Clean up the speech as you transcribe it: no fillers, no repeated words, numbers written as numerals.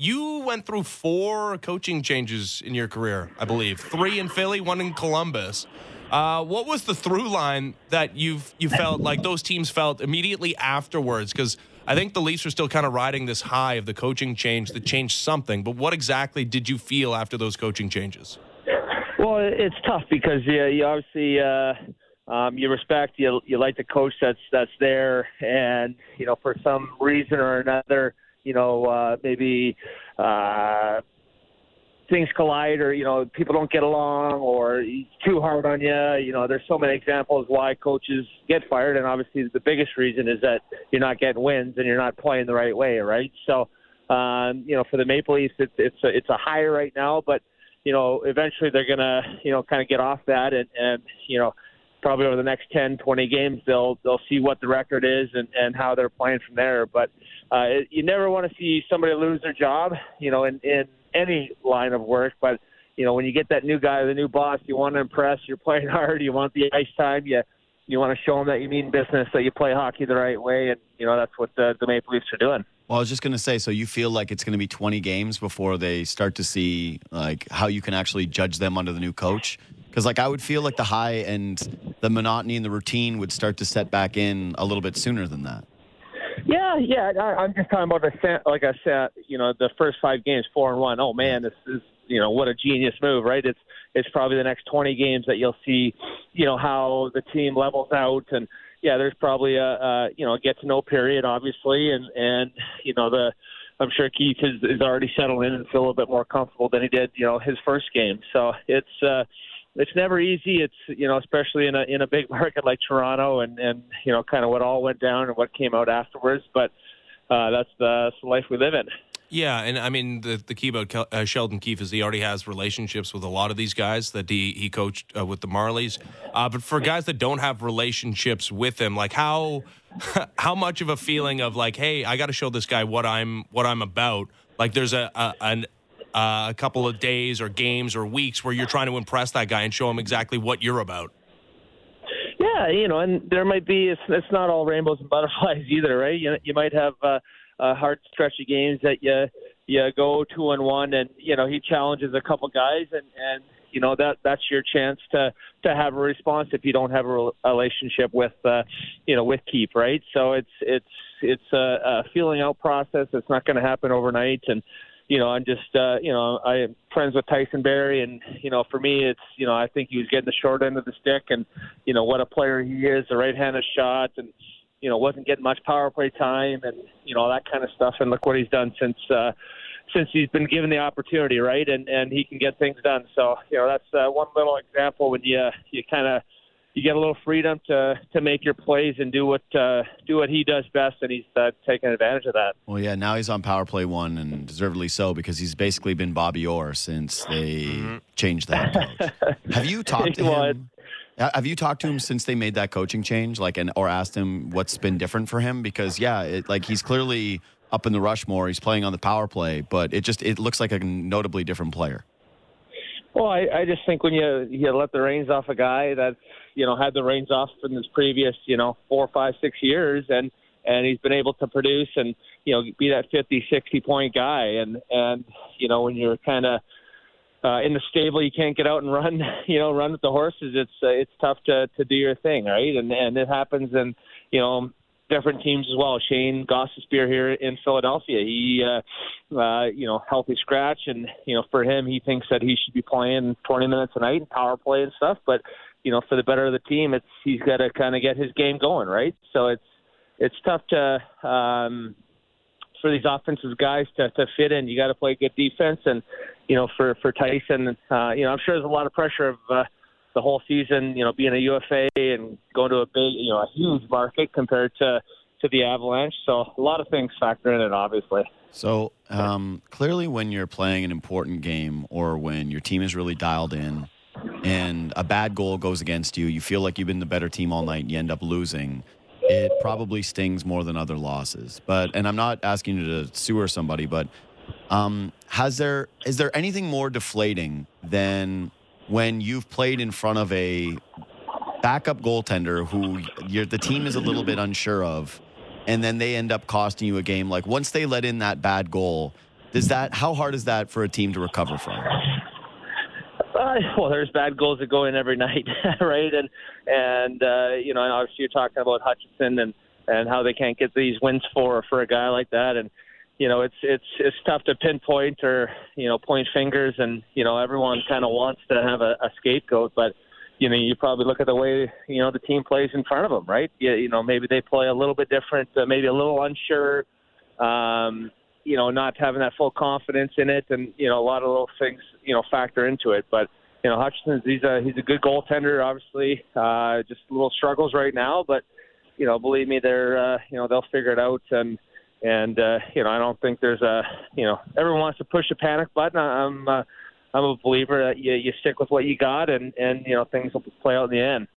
you went through 4 coaching changes in your career, I believe. 3 in Philly, 1 in Columbus. What was the through line that you felt like those teams felt immediately afterwards? Because I think the Leafs were still kind of riding this high of the coaching change that changed something. But what exactly did you feel after those coaching changes? Well, it's tough because you obviously you respect, you like the coach that's there, and for some reason or another, maybe things collide, or people don't get along, or he's too hard on you. There's so many examples why coaches get fired, and obviously the biggest reason is that you're not getting wins and you're not playing the right way, right? So, for the Maple Leafs, it's a high right now, but eventually they're gonna kind of get off that, and probably over the next 10, 20 games they'll see what the record is and how they're playing from there. But you never want to see somebody lose their job, in any line of work. But when you get that new guy, the new boss, you want to impress. You're playing hard. You want the ice time. You want to show them that you mean business, that you play hockey the right way, and that's what the Maple Leafs are doing. Well, I was just going to say, so you feel like it's going to be 20 games before they start to see like how you can actually judge them under the new coach? Because I would feel like the high and the monotony and the routine would start to set back in a little bit sooner than that. Yeah. I'm just talking about like I said, the first 5 games, 4-1. Oh man, this is what a genius move, right? It's probably the next 20 games that you'll see, how the team levels out, and there's probably a get to know period, obviously, and I'm sure Keith is already settled in and feel a little bit more comfortable than he did, his first game. So it's never easy. It's especially in a big market like Toronto, and kind of what all went down and what came out afterwards. But that's the life we live in. Yeah, and I mean the key about Sheldon Keefe is he already has relationships with a lot of these guys that he coached with the Marlies. But for guys that don't have relationships with him, like how much of a feeling of like, hey, I got to show this guy what I'm about. Like there's a couple of days or games or weeks where you're trying to impress that guy and show him exactly what you're about. Yeah, and there might be, it's not all rainbows and butterflies either, right? You might have a hard stretch of games that you go 2-1, and he challenges a couple guys, and that's your chance to have a response if you don't have a relationship with Keith, right? So it's a feeling out process. It's not going to happen overnight, and I'm just I'm friends with Tyson Barrie, and for me it's I think he was getting the short end of the stick, and what a player he is, the right-handed shot, and wasn't getting much power play time, and that kind of stuff. And look what he's done since he's been given the opportunity, right? And he can get things done. So that's one little example when you get a little freedom to make your plays and do what he does best, and he's taking advantage of that. Well, yeah, now he's on Power Play 1, and deservedly so, because he's basically been Bobby Orr since they changed the head coach. Have you talked to him? Have you talked to him since they made that coaching change, or asked him what's been different for him? Because he's clearly up in the Rushmore. He's playing on the power play, but it looks like a notably different player. Well, I just think when you let the reins off a guy that's had the reins off from his previous 4, 5, 6 years, and he's been able to produce and be that 50, 60 point guy, and when you're kind of in the stable, you can't get out and run, run with the horses. It's tough to do your thing, right? And it happens in, different teams as well. Shane Gostisbehere here in Philadelphia, he, healthy scratch, and for him, he thinks that he should be playing 20 minutes a night and power play and stuff. But for the better of the team, he's got to kind of get his game going, right? So it's tough to. For these offensive guys to fit in, you got to play good defense, and for Tyson, I'm sure there's a lot of pressure of the whole season, being a UFA and going to a big, a huge market compared to the Avalanche. So a lot of things factor in it, obviously. So clearly, when you're playing an important game, or when your team is really dialed in, and a bad goal goes against you, you feel like you've been the better team all night, and you end up losing. It probably stings more than other losses. And I'm not asking you to sewer somebody, but is there anything more deflating than when you've played in front of a backup goaltender who the team is a little bit unsure of, and then they end up costing you a game? Like once they let in that bad goal, How hard is that for a team to recover from? Well, there's bad goals that go in every night, right? And obviously you're talking about Hutchinson and how they can't get these wins for a guy like that, and it's tough to pinpoint or point fingers, and everyone kind of wants to have a scapegoat, but you probably look at the way the team plays in front of them, right? Maybe they play a little bit different, maybe a little unsure. Not having that full confidence in it, and a lot of little things factor into it. But Hutchinson, he's a good goaltender, obviously. Just little struggles right now, but believe me, they'll figure it out. And I don't think there's everyone wants to push a panic button. I'm a believer that you stick with what you got, and things will play out in the end.